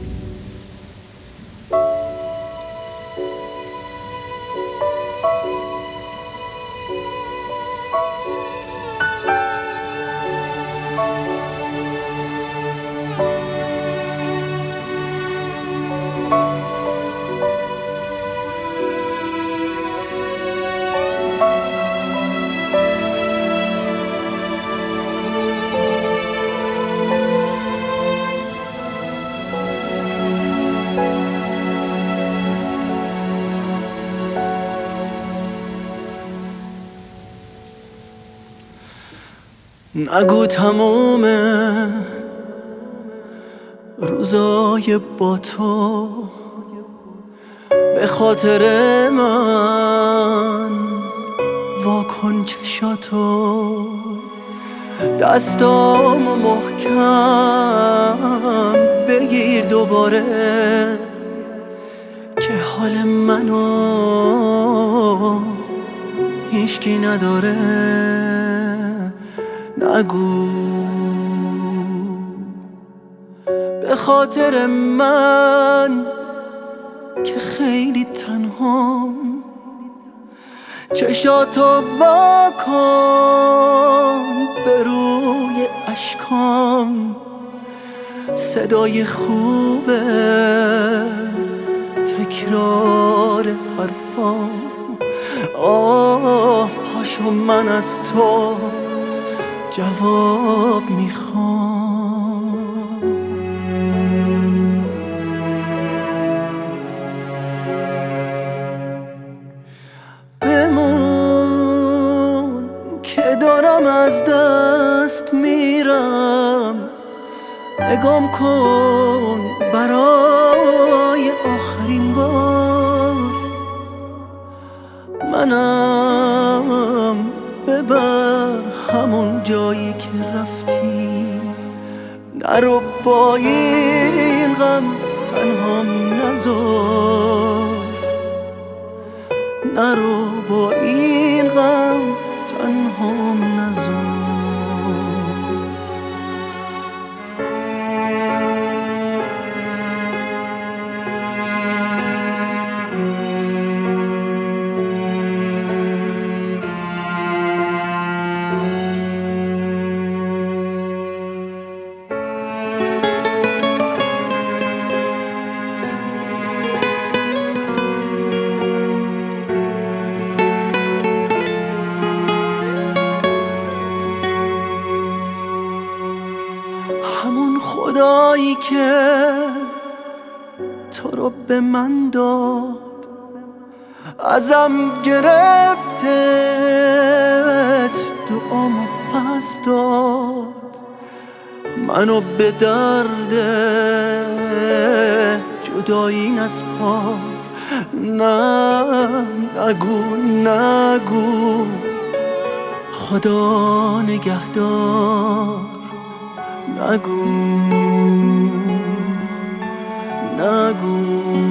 نگو تموم روزای با تو به خاطر من واکن چشاتو، دستامو محکم بگیر دوباره که حال منو هیچکی نداره. نگو به خاطر من که خیلی تنهام، چشاتو واکن به روی اشکام، صدای خوبه تکرار حرفام. پاشو من از تو جواب میخوام. بمون که دارم از دست میرم، نگام کن برای آخرین بار. منم ببر همون جایی که رفتی، نرو با این غم تنهام نذار، نرو با این غم تنهام نذار. همون خدایی که تو رو به من داد، ازم گرفتت دعامو پس داد، منو به درد جدایی نسپار. نه نگو نگو خدا نگهدار. نگو نگو